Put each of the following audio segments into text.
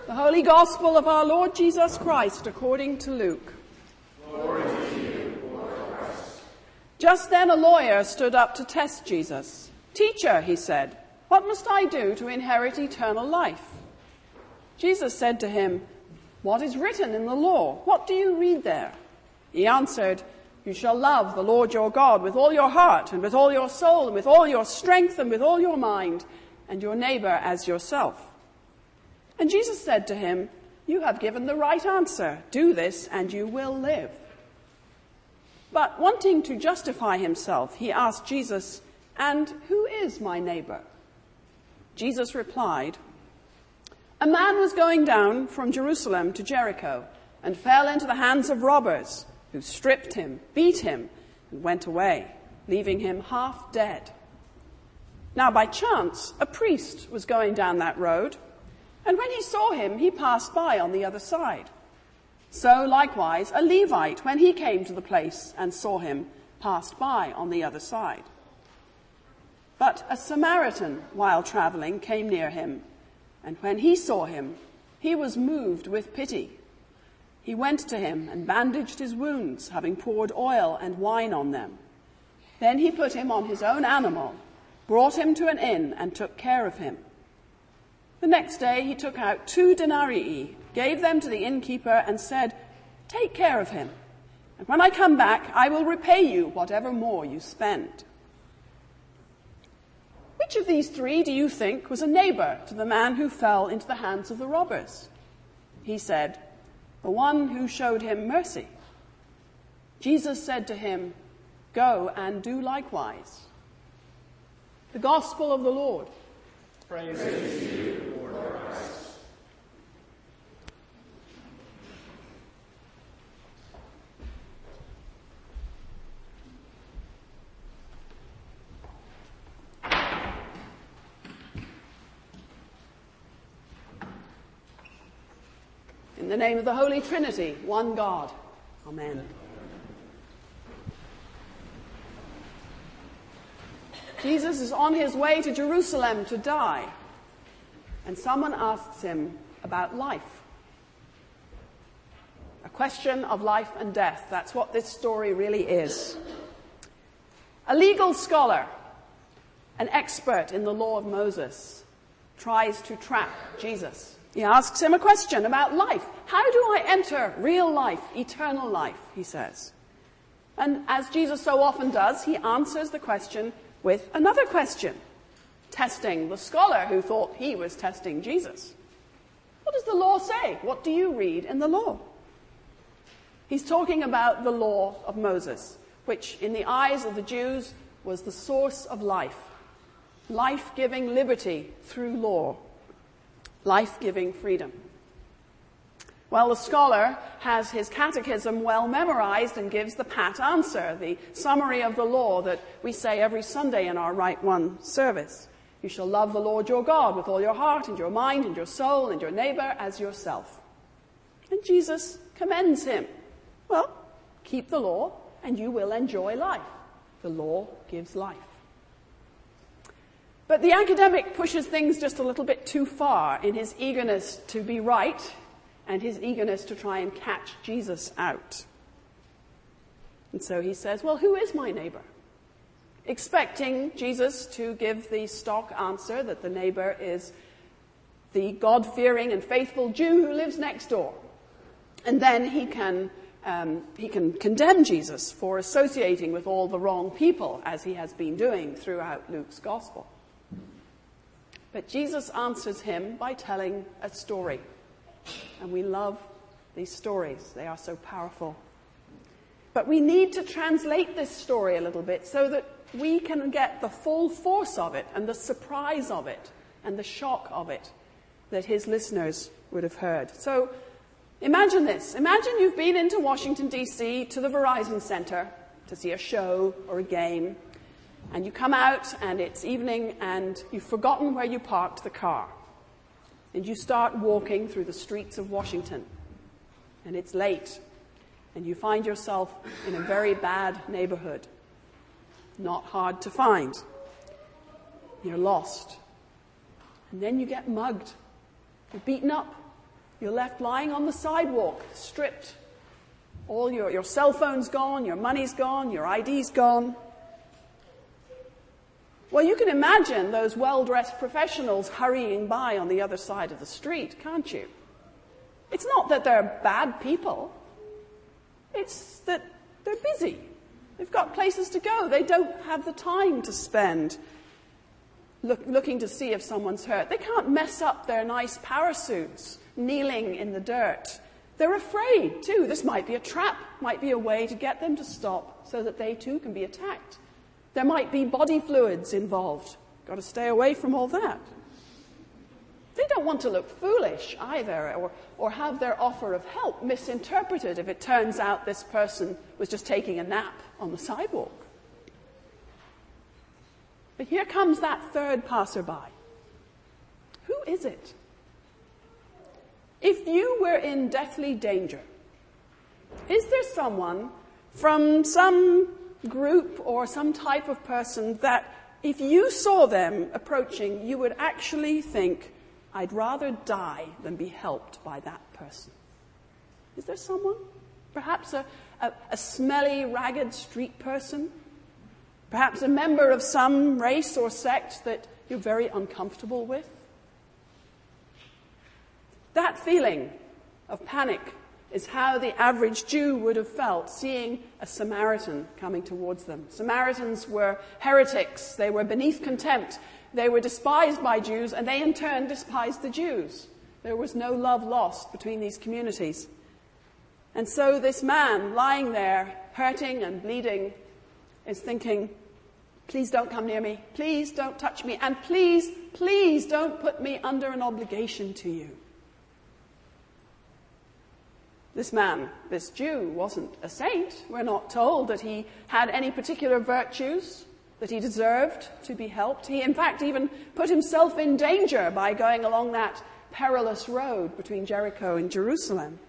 The Holy Gospel of our Lord Jesus Christ according to Luke. Glory to you, Lord Christ. Just then a lawyer stood up to test Jesus. "Teacher," he said, "what must I do to inherit eternal life?" Jesus said to him, "What is written in the law? What do you read there?" He answered, "You shall love the Lord your God with all your heart and with all your soul and with all your strength and with all your mind, and your neighbor as yourself." And Jesus said to him, "You have given the right answer. Do this and you will live." But wanting to justify himself, he asked Jesus, "And who is my neighbor?" Jesus replied, "A man was going down from Jerusalem to Jericho and fell into the hands of robbers, who stripped him, beat him, and went away, leaving him half dead. Now by chance, a priest was going down that road, and when he saw him, he passed by on the other side. So likewise, a Levite, when he came to the place and saw him, passed by on the other side. But a Samaritan, while traveling, came near him, and when he saw him, he was moved with pity. He went to him and bandaged his wounds, having poured oil and wine on them. Then he put him on his own animal, brought him to an inn, and took care of him. The next day he took out 2 denarii, gave them to the innkeeper, and said, "Take care of him, and when I come back, I will repay you whatever more you spend." Which of these 3 do you think was a neighbor to the man who fell into the hands of the robbers? He said, "The one who showed him mercy." Jesus said to him, "Go and do likewise." The Gospel of the Lord. Praise to you, Lord Christ. In the name of the Holy Trinity, one God. Amen. Jesus is on his way to Jerusalem to die, and someone asks him about life. A question of life and death. That's what this story really is. A legal scholar, an expert in the law of Moses, tries to trap Jesus. He asks him a question about life. How do I enter real life, eternal life, he says. And as Jesus so often does, he answers the question with another question, testing the scholar who thought he was testing Jesus. What does the law say? What do you read in the law? He's talking about the law of Moses, which in the eyes of the Jews was the source of life, life-giving liberty through law, life-giving freedom. Well, the scholar has his catechism well memorized and gives the pat answer, the summary of the law that we say every Sunday in our Rite One service. You shall love the Lord your God with all your heart and your mind and your soul and your neighbor as yourself. And Jesus commends him. Well, keep the law and you will enjoy life. The law gives life. But the academic pushes things just a little bit too far in his eagerness to be right and his eagerness to try and catch Jesus out. And so he says, well, who is my neighbor? Expecting Jesus to give the stock answer that the neighbor is the God-fearing and faithful Jew who lives next door. And then he can condemn Jesus for associating with all the wrong people, as he has been doing throughout Luke's gospel. But Jesus answers him by telling a story. And we love these stories. They are so powerful. But we need to translate this story a little bit so that we can get the full force of it and the surprise of it and the shock of it that his listeners would have heard. So imagine this. Imagine you've been into Washington, D.C. to the Verizon Center to see a show or a game. And you come out and it's evening and you've forgotten where you parked the car. And you start walking through the streets of Washington. And it's late. And you find yourself in a very bad neighborhood. Not hard to find. You're lost. And then you get mugged. You're beaten up. You're left lying on the sidewalk, stripped. All your cell phone's gone, your money's gone, your ID's gone. Well, you can imagine those well-dressed professionals hurrying by on the other side of the street, can't you? It's not that they're bad people. It's that they're busy. They've got places to go. They don't have the time to spend looking to see if someone's hurt. They can't mess up their nice parasuits, kneeling in the dirt. They're afraid, too. This might be a trap, might be a way to get them to stop so that they, too, can be attacked. There might be body fluids involved. Got to stay away from all that. They don't want to look foolish either, or have their offer of help misinterpreted if it turns out this person was just taking a nap on the sidewalk. But here comes that third passerby. Who is it? If you were in deathly danger, is there someone from some group or some type of person that if you saw them approaching, you would actually think, I'd rather die than be helped by that person? Is there someone? Perhaps a smelly, ragged street person? Perhaps a member of some race or sect that you're very uncomfortable with? That feeling of panic is how the average Jew would have felt seeing a Samaritan coming towards them. Samaritans were heretics. They were beneath contempt. They were despised by Jews, and they in turn despised the Jews. There was no love lost between these communities. And so this man lying there, hurting and bleeding, is thinking, please don't come near me. Please don't touch me. And please, please don't put me under an obligation to you. This man, this Jew, wasn't a saint. We're not told that he had any particular virtues, that he deserved to be helped. He, in fact, even put himself in danger by going along that perilous road between Jericho and Jerusalem.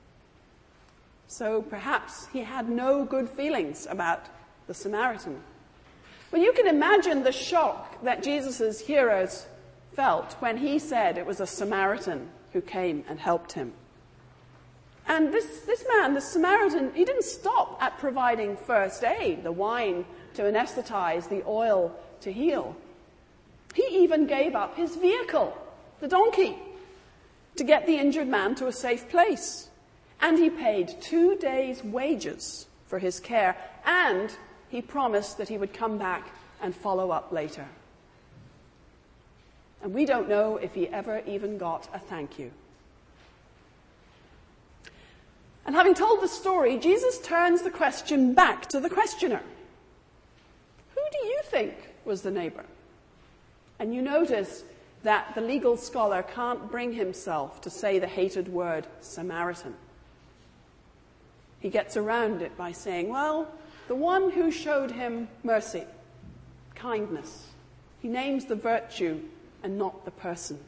So perhaps he had no good feelings about the Samaritan. Well, you can imagine the shock that Jesus' hearers felt when he said it was a Samaritan who came and helped him. And this man, the Samaritan, he didn't stop at providing first aid, the wine to anesthetize, the oil to heal. He even gave up his vehicle, the donkey, to get the injured man to a safe place. And he paid 2 days' wages for his care, and he promised that he would come back and follow up later. And we don't know if he ever even got a thank you. And having told the story, Jesus turns the question back to the questioner. Who do you think was the neighbor? And you notice that the legal scholar can't bring himself to say the hated word Samaritan. He gets around it by saying, well, the one who showed him mercy, kindness. He names the virtue and not the person.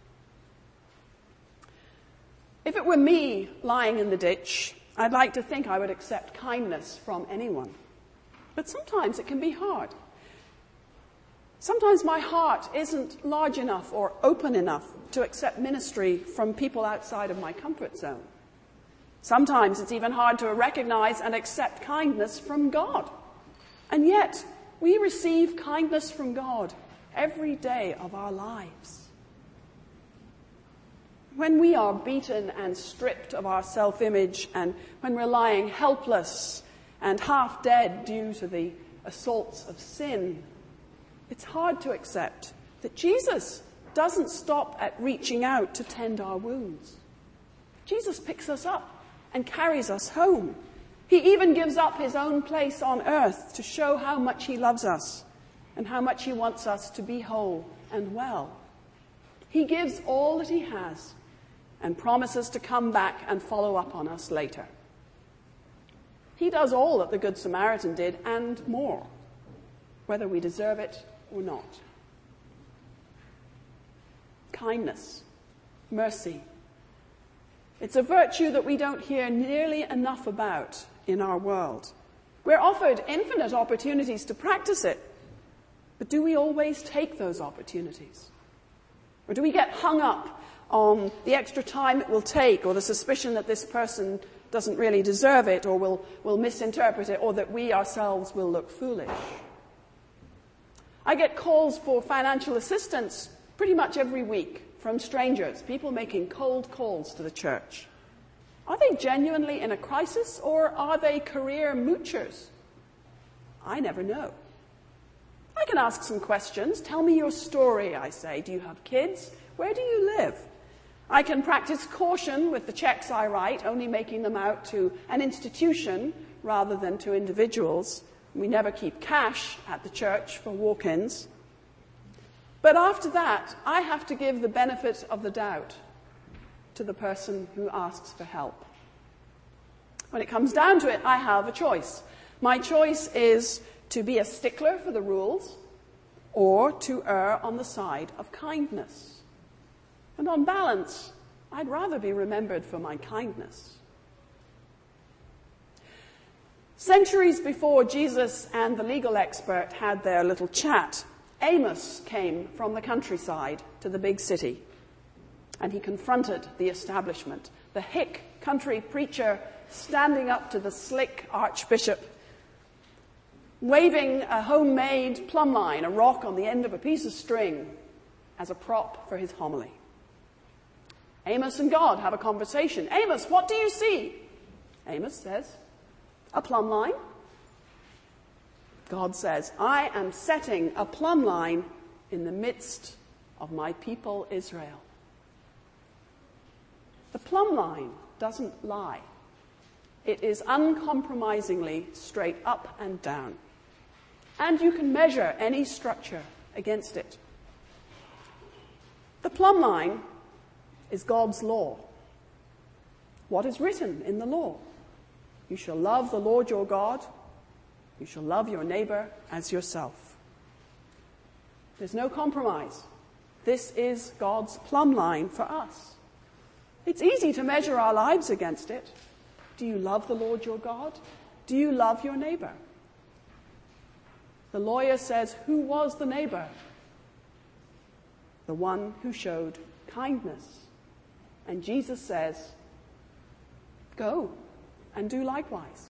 If it were me lying in the ditch, I'd like to think I would accept kindness from anyone. But sometimes it can be hard. Sometimes my heart isn't large enough or open enough to accept ministry from people outside of my comfort zone. Sometimes it's even hard to recognize and accept kindness from God. And yet, we receive kindness from God every day of our lives. When we are beaten and stripped of our self-image, and when we're lying helpless and half dead due to the assaults of sin, it's hard to accept that Jesus doesn't stop at reaching out to tend our wounds. Jesus picks us up and carries us home. He even gives up his own place on earth to show how much he loves us and how much he wants us to be whole and well. He gives all that he has and promises to come back and follow up on us later. He does all that the Good Samaritan did and more, whether we deserve it or not. Kindness, mercy. It's a virtue that we don't hear nearly enough about in our world. We're offered infinite opportunities to practice it, but do we always take those opportunities? Or do we get hung up on the extra time it will take, or the suspicion that this person doesn't really deserve it, or will misinterpret it, or that we ourselves will look foolish. I get calls for financial assistance pretty much every week from strangers, people making cold calls to the church. Are they genuinely in a crisis, or are they career moochers? I never know. I can ask some questions. Tell me your story, I say. Do you have kids? Where do you live? I can practice caution with the checks I write, only making them out to an institution rather than to individuals. We never keep cash at the church for walk-ins. But after that, I have to give the benefit of the doubt to the person who asks for help. When it comes down to it, I have a choice. My choice is to be a stickler for the rules, or to err on the side of kindness. And on balance, I'd rather be remembered for my kindness. Centuries before Jesus and the legal expert had their little chat, Amos came from the countryside to the big city, and he confronted the establishment. The hick country preacher standing up to the slick archbishop, waving a homemade plumb line, a rock on the end of a piece of string, as a prop for his homily. Amos and God have a conversation. Amos, what do you see? Amos says, a plumb line. God says, I am setting a plumb line in the midst of my people Israel. The plumb line doesn't lie. It is uncompromisingly straight up and down. And you can measure any structure against it. The plumb line is God's law. What is written in the law? You shall love the Lord your God. You shall love your neighbor as yourself. There's no compromise. This is God's plumb line for us. It's easy to measure our lives against it. Do you love the Lord your God? Do you love your neighbor? The lawyer says, who was the neighbor? The one who showed kindness. And Jesus says, go and do likewise.